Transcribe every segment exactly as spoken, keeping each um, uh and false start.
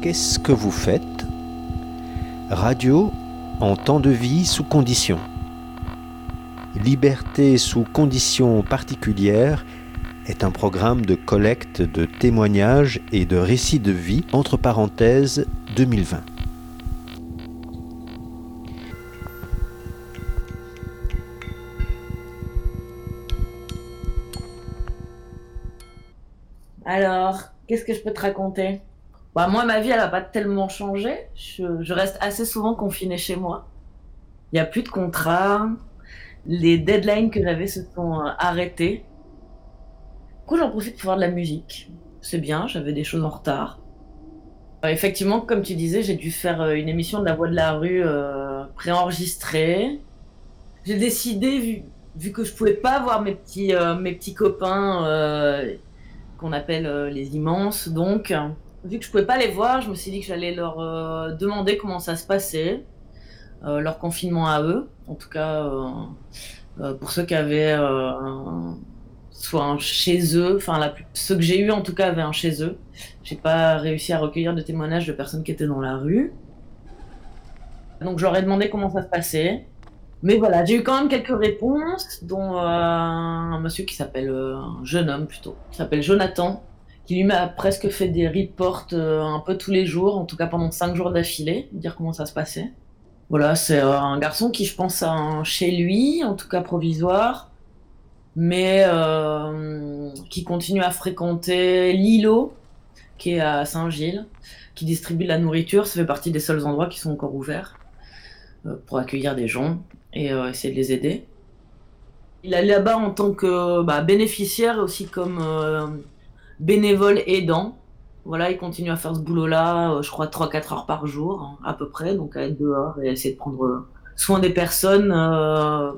Qu'est-ce que vous faites ? Radio en temps de vie sous conditions. Liberté sous conditions particulières est un programme de collecte de témoignages et de récits de vie, entre parenthèses deux mille vingt. Alors, qu'est-ce que je peux te raconter ? Bah, moi, ma vie, elle n'a pas tellement changé. Je, je reste assez souvent confinée chez moi. Il n'y a plus de contrat. Les deadlines que j'avais se sont euh, arrêtés. Du coup, j'en profite pour faire de la musique. C'est bien, j'avais des choses en retard. Euh, effectivement, comme tu disais, j'ai dû faire euh, une émission de La Voix de la Rue euh, préenregistrée. J'ai décidé, vu, vu que je pouvais pas voir mes petits, euh, mes petits copains euh, qu'on appelle euh, les immenses, donc, euh, vu que je pouvais pas les voir, je me suis dit que j'allais leur euh, demander comment ça se passait, euh, leur confinement à eux, en tout cas euh, euh, pour ceux qui avaient euh, un, soit un chez eux, enfin la, ceux que j'ai eu en tout cas avaient un chez eux. J'ai pas réussi à recueillir de témoignages de personnes qui étaient dans la rue. Donc j'aurais demandé comment ça se passait. Mais voilà, j'ai eu quand même quelques réponses, dont euh, un monsieur qui s'appelle, euh, un jeune homme plutôt, qui s'appelle Jonathan, qui lui m'a presque fait des reports euh, un peu tous les jours, en tout cas pendant cinq jours d'affilée, dire comment ça se passait. Voilà, c'est euh, un garçon qui, je pense, a un chez lui, en tout cas provisoire, mais euh, qui continue à fréquenter l'îlot, qui est à Saint-Gilles, qui distribue de la nourriture. Ça fait partie des seuls endroits qui sont encore ouverts euh, pour accueillir des gens et euh, essayer de les aider. Il est là-bas en tant que bah, bénéficiaire, aussi comme euh, bénévole aidant. Voilà, il continue à faire ce boulot-là, euh, je crois trois à quatre heures par jour, hein, à peu près, donc à être dehors et essayer de prendre soin des personnes. Euh,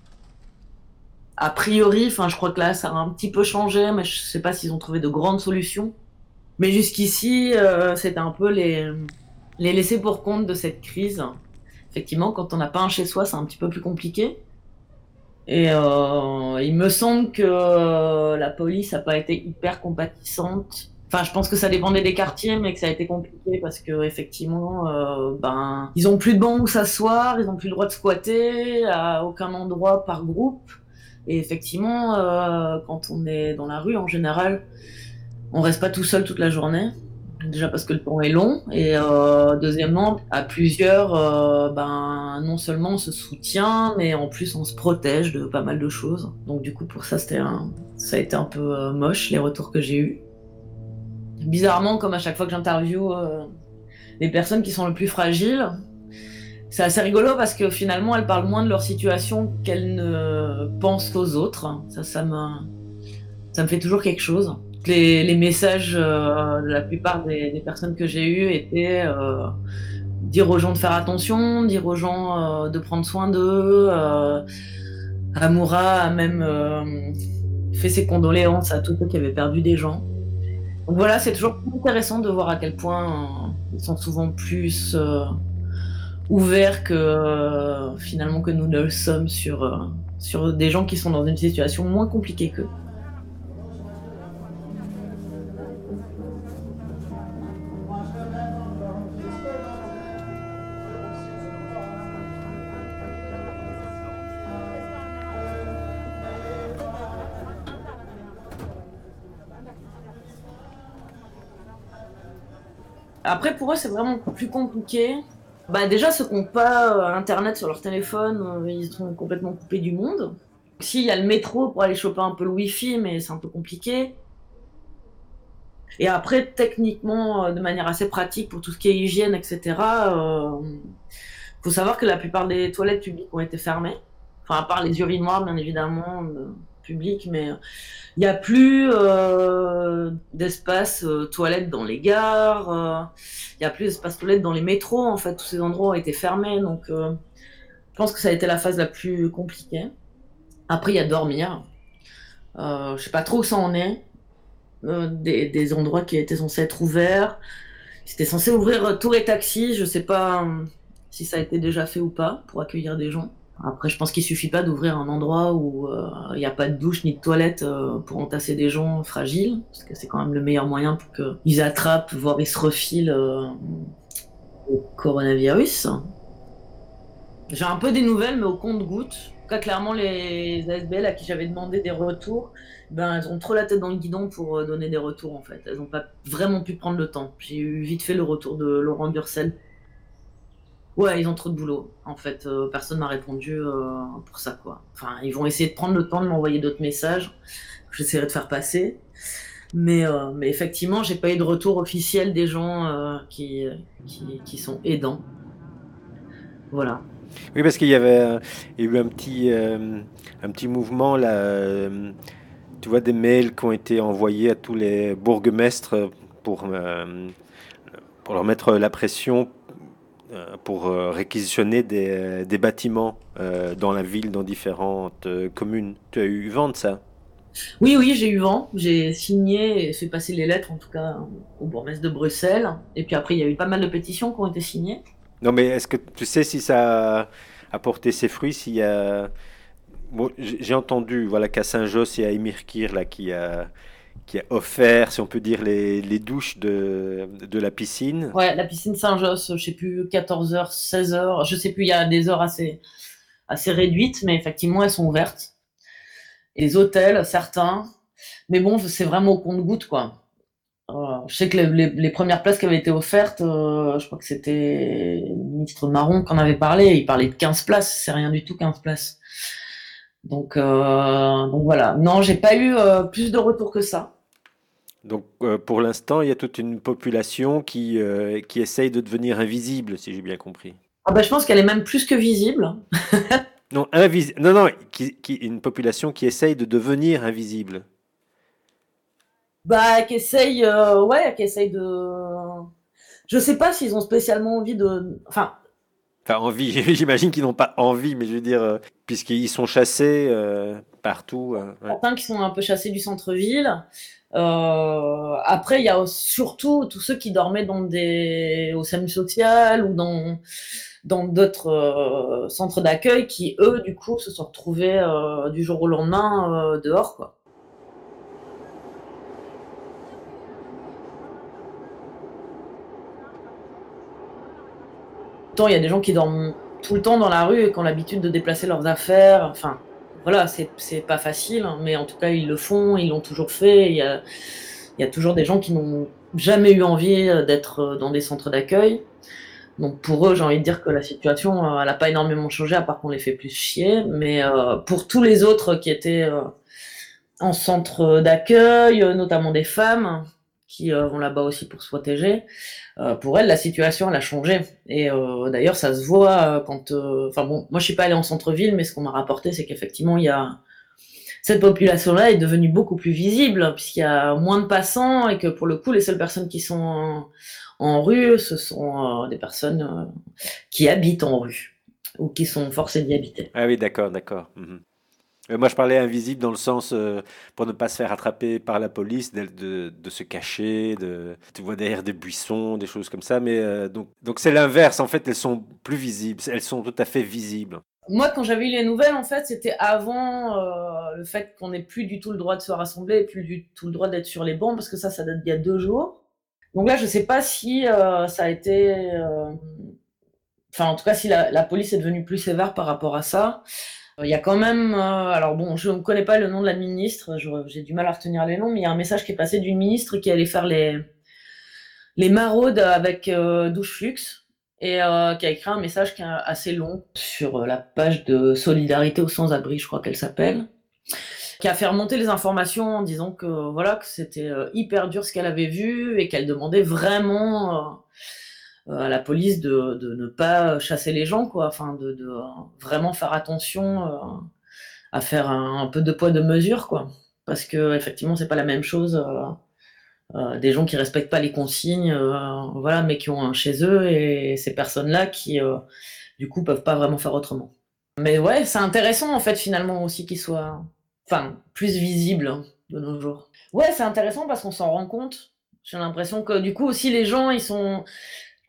a priori, enfin, je crois que là, ça a un petit peu changé, mais je sais pas s'ils ont trouvé de grandes solutions. Mais jusqu'ici, euh, c'était un peu les, les laissés pour compte de cette crise. Effectivement, quand on n'a pas un chez soi, c'est un petit peu plus compliqué. Et euh, il me semble que euh, la police n'a pas été hyper compatissante. Enfin, je pense que ça dépendait des quartiers, mais que ça a été compliqué parce que effectivement, euh, ben, ils ont plus de bancs où s'asseoir, ils ont plus le droit de squatter à aucun endroit par groupe. Et effectivement, euh, quand on est dans la rue, en général, on reste pas tout seul toute la journée. Déjà parce que le temps est long, et euh, deuxièmement, à plusieurs, euh, ben, non seulement on se soutient, mais en plus on se protège de pas mal de choses. Donc du coup, pour ça, c'était un... ça a été un peu euh, moche, les retours que j'ai eus. Bizarrement, comme à chaque fois que j'interviewe euh, les personnes qui sont les plus fragiles, c'est assez rigolo parce que finalement, elles parlent moins de leur situation qu'elles ne pensent aux autres. Ça, ça me, ça me fait toujours quelque chose. Les, les messages euh, de la plupart des, des personnes que j'ai eues étaient euh, dire aux gens de faire attention, dire aux gens euh, de prendre soin d'eux. Euh, Amoura a même euh, fait ses condoléances à tous ceux qui avaient perdu des gens. Donc voilà, c'est toujours intéressant de voir à quel point euh, ils sont souvent plus euh, ouverts que euh, finalement que nous ne le sommes sur, euh, sur des gens qui sont dans une situation moins compliquée qu'eux. Après, pour eux, c'est vraiment plus compliqué. Bah, déjà, ceux qui n'ont pas euh, Internet sur leur téléphone, euh, ils sont complètement coupés du monde. Si, il y a le métro pour aller choper un peu le Wi-Fi, mais c'est un peu compliqué. Et après, techniquement, euh, de manière assez pratique, pour tout ce qui est hygiène, et cetera, euh, faut savoir que la plupart des toilettes publiques ont été fermées. Enfin, à part les urinoirs, bien évidemment, euh, publics, mais il n'y a plus euh, d'espace euh, toilettes dans les gares, euh, il n'y a plus d'espace toilettes dans les métros, en fait, tous ces endroits ont été fermés, donc euh, je pense que ça a été la phase la plus compliquée. Après, il y a dormir. Euh, je sais pas trop où ça en est. Euh, des, des endroits qui étaient censés être ouverts. C'était censé ouvrir euh, tour et taxi, je sais pas euh, si ça a été déjà fait ou pas, pour accueillir des gens. Après, je pense qu'il suffit pas d'ouvrir un endroit où il n'y a pas de douche ni de toilette euh, pour entasser des gens fragiles, parce que c'est quand même le meilleur moyen pour qu'ils attrapent, voire ils se refilent euh, le coronavirus. J'ai un peu des nouvelles, mais au compte-gouttes. En tout cas, clairement, les A S B L à qui j'avais demandé des retours, ben, elles ont trop la tête dans le guidon pour euh, donner des retours, en fait. Elles n'ont pas vraiment pu prendre le temps. J'ai eu vite fait le retour de Laurent Burcel. Ouais, ils ont trop de boulot. En fait, euh, personne m'a répondu euh, pour ça, quoi. Enfin, ils vont essayer de prendre le temps de m'envoyer d'autres messages. J'essaierai de faire passer. Mais, euh, mais effectivement, j'ai pas eu de retour officiel des gens euh, qui, qui, qui sont aidants. Voilà. Oui, parce qu'il y avait, euh, il y a eu un petit, euh, un petit mouvement là. euh, tu vois des mails qui ont été envoyés à tous les bourgmestres pour, euh, pour leur mettre la pression euh, pour euh, réquisitionner des, des bâtiments euh, dans la ville, dans différentes euh, communes. Tu as eu vent de ça? Oui, oui, j'ai eu vent. J'ai signé et fait passer les lettres, en tout cas, au bourgmestre de Bruxelles. Et puis après, il y a eu pas mal de pétitions qui ont été signées. Non, mais est-ce que tu sais si ça a porté ses fruits, s'il y a... Bon, j'ai j'ai entendu, voilà, qu'à Saint-Josse, il y a Émir Kir, là, qui a, qui a offert, si on peut dire, les, les douches de, de la piscine. Ouais, la piscine Saint-Josse, je sais plus, quatorze heures, seize heures, je sais plus, il y a des heures assez, assez réduites, mais effectivement, elles sont ouvertes. Et les hôtels, certains. Mais bon, c'est vraiment au compte-gouttes, quoi. Euh, je sais que les, les- les premières places qui avaient été offertes, euh, je crois que c'était le ministre Marron qui en avait parlé. Il parlait de quinze places, c'est rien du tout, quinze places. Donc, euh, donc voilà. Non, j'ai pas eu euh, plus de retours que ça. Donc, euh, pour l'instant, il y a toute une population qui, euh, qui essaye de devenir invisible, si j'ai bien compris. Ah bah, je pense qu'elle est même plus que visible. Non, invisible. Non, non, qui, qui- une population qui essaye de devenir invisible. Bah, qui essaye, euh, ouais, qui essaye de. Je sais pas s'ils ont spécialement envie de. Enfin, Enfin, envie, j'imagine qu'ils n'ont pas envie, mais je veux dire, euh, puisqu'ils sont chassés euh, partout. euh, ouais. certains qui sont un peu chassés du centre-ville. Euh, après, il y a surtout tous ceux qui dormaient dans des au SAMU social ou dans dans d'autres euh, centres d'accueil qui, eux, du coup, se sont retrouvés euh, du jour au lendemain euh, dehors, quoi. Pourtant, il y a des gens qui dorment tout le temps dans la rue et qui ont l'habitude de déplacer leurs affaires. Enfin, voilà, c'est c'est pas facile, hein, mais en tout cas, ils le font, ils l'ont toujours fait. Il y a, il y a toujours des gens qui n'ont jamais eu envie euh, d'être euh, dans des centres d'accueil. Donc pour eux, j'ai envie de dire que la situation, euh, elle n'a pas énormément changé, à part qu'on les fait plus chier. Mais euh, pour tous les autres qui étaient euh, en centre d'accueil, euh, notamment des femmes qui euh, vont là-bas aussi pour se protéger, euh, pour elles, la situation, elle a changé. Et euh, d'ailleurs, ça se voit euh, quand... euh, Enfin bon, moi, je suis pas allée en centre-ville, mais ce qu'on m'a rapporté, c'est qu'effectivement, il y a... Cette population-là est devenue beaucoup plus visible, puisqu'il y a moins de passants, et que pour le coup, les seules personnes qui sont en, en rue, ce sont euh, des personnes euh, qui habitent en rue, ou qui sont forcées d'y habiter. Ah oui, d'accord, d'accord. Mhm. Euh, moi, je parlais invisible dans le sens euh, pour ne pas se faire attraper par la police, de, de- de se cacher, de, tu vois, derrière des buissons, des choses comme ça. Mais euh, donc, donc c'est l'inverse. En fait, elles sont plus visibles. Elles sont tout à fait visibles. Moi, quand j'avais eu les nouvelles, en fait, c'était avant euh, le fait qu'on n'ait plus du tout le droit de se rassembler et plus du tout le droit d'être sur les bancs, parce que ça, ça date d'il y a deux jours. Donc là, je sais pas si euh, ça a été... euh, Enfin, en tout cas, si la, la police est devenue plus sévère par rapport à ça. Euh, Il y a quand même... euh, alors bon, je ne connais pas le nom de la ministre, je- j'ai du mal à retenir les noms, mais il y a un message qui est passé d'une ministre qui allait faire les, les maraudes avec euh, Douche Flux et euh, qui a écrit un message qui est assez long sur euh, la page de Solidarité aux sans-abri, je crois qu'elle s'appelle, qui a fait remonter les informations en disant que voilà que c'était euh, hyper dur ce qu'elle avait vu et qu'elle demandait vraiment euh, à la police de, de ne pas chasser les gens, quoi, enfin de, de euh, vraiment faire attention euh, à faire un, un peu de poids de mesure, quoi, parce que effectivement c'est pas la même chose. Euh, euh, des gens qui respectent pas les consignes, euh, voilà, mais qui ont un chez eux, et ces personnes-là qui, euh, du coup, peuvent pas vraiment faire autrement. Mais ouais, c'est intéressant en fait finalement aussi qu'ils soient, enfin, plus visibles hein, de nos jours. Ouais, c'est intéressant parce qu'on s'en rend compte. J'ai l'impression que du coup aussi les gens, ils sont, je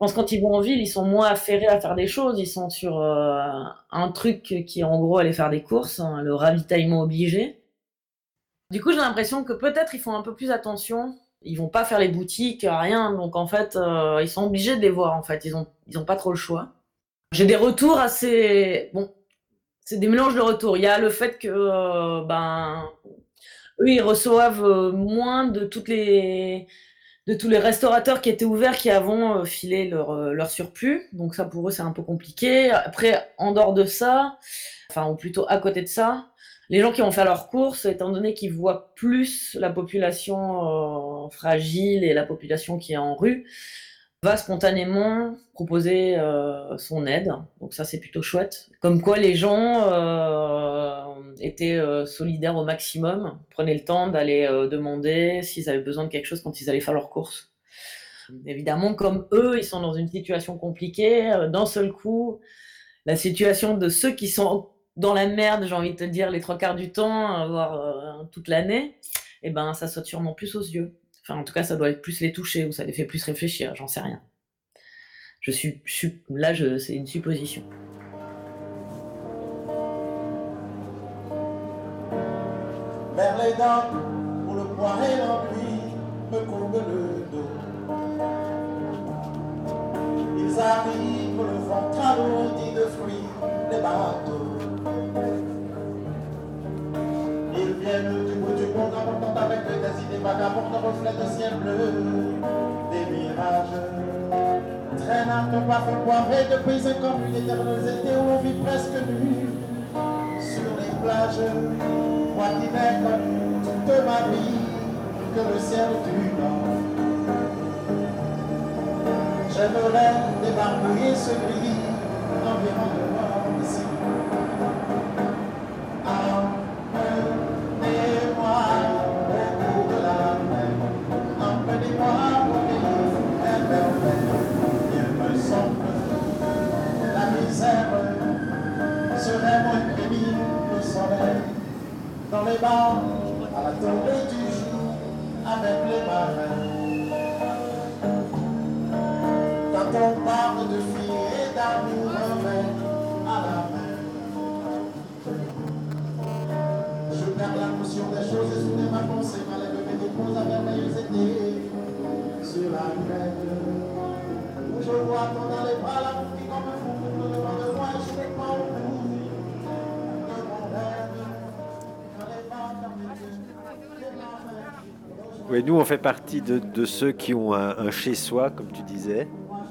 pense que quand ils vont en ville, ils sont moins affairés à faire des choses. Ils sont sur euh, un truc qui, en gros, aller faire des courses, hein, le ravitaillement obligé. Du coup, j'ai l'impression que peut-être ils font un peu plus attention. Ils vont pas faire les boutiques, rien. Donc, en fait, euh, ils sont obligés de les voir, en fait. Ils ont, ils ont pas trop le choix. J'ai des retours assez... Bon, c'est des mélanges de retours. Il y a le fait que, euh, ben, eux, ils reçoivent euh, moins de toutes les de tous les restaurateurs qui étaient ouverts qui avant euh, filé leur, euh, leur surplus. Donc ça, pour eux, c'est un peu compliqué. Après, en dehors de ça, enfin, ou plutôt à côté de ça, les gens qui vont faire leurs courses, étant donné qu'ils voient plus la population euh, fragile et la population qui est en rue, va spontanément proposer euh, son aide. Donc ça, c'est plutôt chouette. Comme quoi, les gens euh, étaient euh, solidaires au maximum, prenaient le temps d'aller euh, demander s'ils avaient besoin de quelque chose quand ils allaient faire leurs courses. Évidemment, comme eux, ils sont dans une situation compliquée, euh, d'un seul coup, la situation de ceux qui sont dans la merde, j'ai envie de te dire, les trois quarts du temps, voire euh, toute l'année, eh ben, ça saute sûrement plus aux yeux. Enfin, en tout cas, ça doit plus les toucher ou ça les fait plus réfléchir, j'en sais rien. Je suis, je suis là, je, c'est une supposition. Vers les dents, où le poids et l'ennui me courbent le dos. Ils arrivent, le ventre alourdi de fruits, les bateaux. Ils viennent du bout du monde en montant avec des idées vagabondes, reflets de ciel bleu, des mirages. Traînant parfois poivrés de pays inconnus, d'éternels étés où on vit presque nu sur les plages. Moi qui n'ai connu toute ma vie que le ciel du Nord. J'aimerais débarbouiller ce gris environnement ici. Emmenez-moi au bout de la mer, emmenez-moi au pays imperfect. Il me semble la misère serait moins pénible que le soleil. Dans les bars, à la tombée du jour, avec les marins. Quand on parle de filles et d'amour, main à la main. Je perds la notion des choses et soudain ma pensée m'enlève mes dépôts à merveilleux été sur la grève. Où je vois tant dans les bras la vie comme un fou devant de moi et je ne pas au bout de mon rêve. Oui, nous, on fait partie de, de ceux qui ont un, un chez-soi, comme tu disais.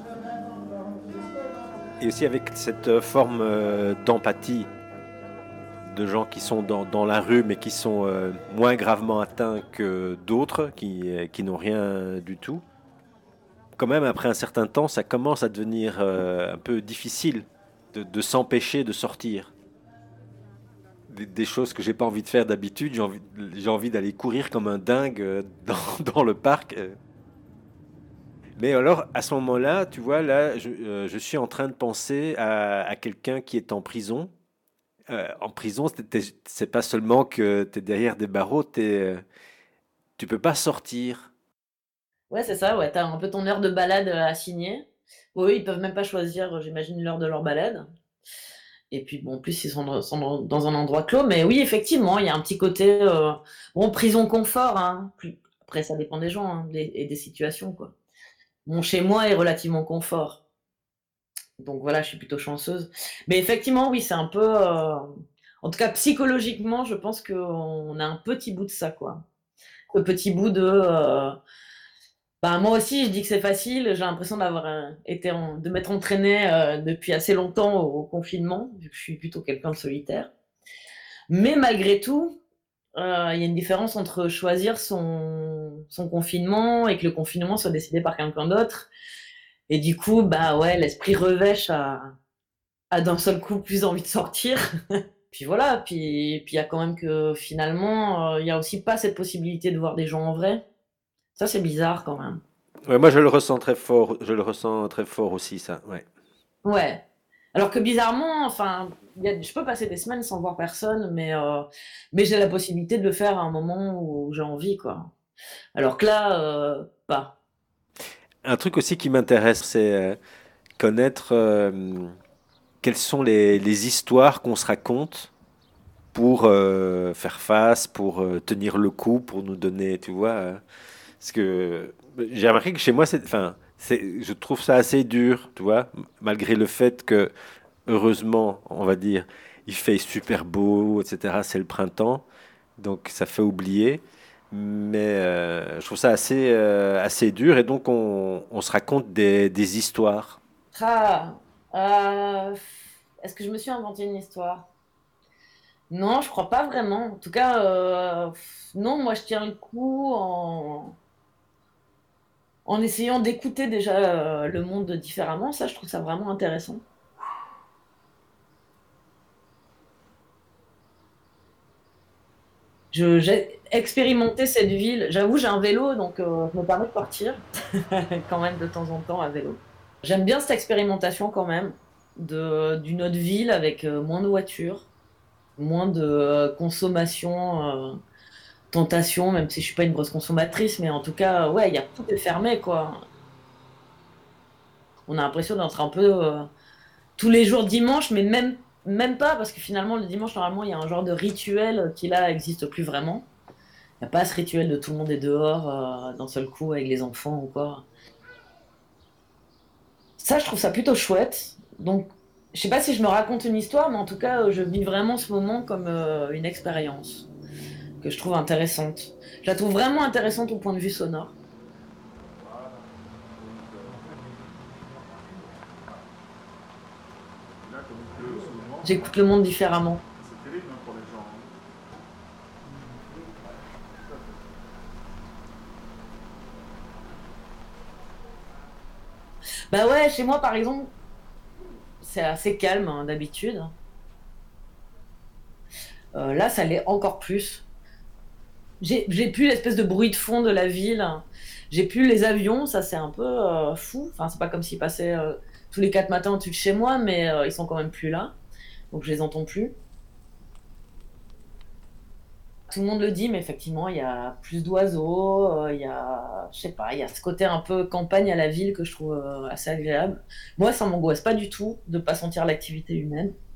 Et aussi avec cette forme euh, d'empathie de gens qui sont dans, dans la rue, mais qui sont euh, moins gravement atteints que d'autres, qui, euh, qui n'ont rien du tout. Quand même, après un certain temps, ça commence à devenir euh, un peu difficile de, de s'empêcher de sortir. Des, des choses que j'ai pas envie de faire d'habitude, j'ai envie, j'ai envie d'aller courir comme un dingue euh, dans, dans le parc. euh. Mais alors, à ce moment-là, tu vois, là, je, euh, je suis en train de penser à, à quelqu'un qui est en prison. Euh, en prison, c'est t'es- c'est pas seulement que tu es derrière des barreaux, t'es, euh, tu peux pas sortir. Ouais, c'est ça, ouais, t'as un peu ton heure de balade euh, à signer. Oui, ils peuvent même pas choisir, euh, j'imagine, l'heure de leur balade. Et puis, bon, en plus, ils sont dans, sont dans- dans un endroit clos. Mais oui, effectivement, il y a un petit côté, euh, bon, prison confort, hein. Plus- Après, ça dépend des gens, hein, des- et des situations, quoi. Mon chez moi est relativement confort. Donc voilà, je suis plutôt chanceuse. Mais effectivement, oui, c'est un peu, euh, en tout cas, psychologiquement, je pense qu'on a un petit bout de ça, quoi. Le petit bout de, euh, bah, moi aussi, je dis que c'est facile. J'ai l'impression d'avoir euh, été en- de m'être entraînée euh, depuis assez longtemps au, au confinement, vu que je suis plutôt quelqu'un de solitaire. Mais malgré tout, euh, il y a une différence entre choisir son, son confinement et que le confinement soit décidé par quelqu'un d'autre. Et du coup, bah ouais, l'esprit revêche a, a d'un seul coup plus envie de sortir. Puis voilà, puis puis il y a quand même que finalement, euh, il y a aussi pas cette possibilité de voir des gens en vrai. Ça, c'est bizarre quand même. Ouais, moi, je le ressens très fort. Je le ressens très fort aussi, ça. Ouais. Ouais. Alors que bizarrement, enfin, il y a- je peux passer des semaines sans voir personne, mais, euh, mais j'ai la possibilité de le faire à un moment où j'ai envie, quoi. Alors que là, euh, pas. Un truc aussi qui m'intéresse, c'est euh, connaître euh, quelles sont les, les histoires qu'on se raconte pour euh, faire face, pour euh, tenir le coup, pour nous donner, tu vois. euh, Parce que j'ai remarqué que chez moi, c'est, enfin, c'est, je trouve ça assez dur, tu vois, m- malgré le fait que, heureusement, on va dire, il fait super beau, et cetera. C'est le printemps, donc ça fait oublier. Mais euh, je trouve ça assez, euh, assez dur et donc on, on se raconte des, des histoires. Ah, euh, est-ce que je me suis inventé une histoire? Non, je crois pas vraiment. En tout cas, euh, non, moi je tiens le coup en, en essayant d'écouter déjà euh, le monde différemment. Ça, je trouve ça vraiment intéressant. Je, j'ai expérimenté cette ville. J'avoue, j'ai un vélo, donc euh, je me permets de partir quand même de temps en temps à vélo. J'aime bien cette expérimentation quand même de, d'une autre ville avec euh, moins de voitures, moins de euh, consommation, euh, tentation, même si je suis pas une grosse consommatrice, mais en tout cas, ouais, il y a tout est fermé, quoi. On a l'impression d'être un peu euh, tous les jours dimanche, mais même, même pas, parce que finalement, le dimanche, normalement, il y a un genre de rituel qui là existe plus vraiment. Il n'y a pas ce rituel de tout le monde est dehors euh, d'un seul coup avec les enfants ou quoi. Ça, je trouve ça plutôt chouette. Donc, je sais pas si je me raconte une histoire, mais en tout cas, euh, je vis vraiment ce moment comme euh, une expérience que je trouve intéressante. Je la trouve vraiment intéressante au point de vue sonore. Là, comme il pleut souvent, J'écoute le monde différemment. c'est terrible hein, pour les gens. Hein. Bah ouais, chez moi, par exemple, c'est assez calme hein, d'habitude. Euh, là, ça l'est encore plus. J'ai j'ai plus l'espèce de bruit de fond de la ville. J'ai plus les avions, ça c'est un peu euh, fou. Enfin, c'est pas comme s'ils passaient euh, tous les quatre matins au-dessus de chez moi, mais euh, ils sont quand même plus là. Donc je les entends plus. Tout le monde le dit, mais effectivement, il y a plus d'oiseaux, euh, il y a, je sais pas, il y a ce côté un peu campagne à la ville que je trouve euh, assez agréable. Moi, ça m'angoisse pas du tout de pas sentir l'activité humaine.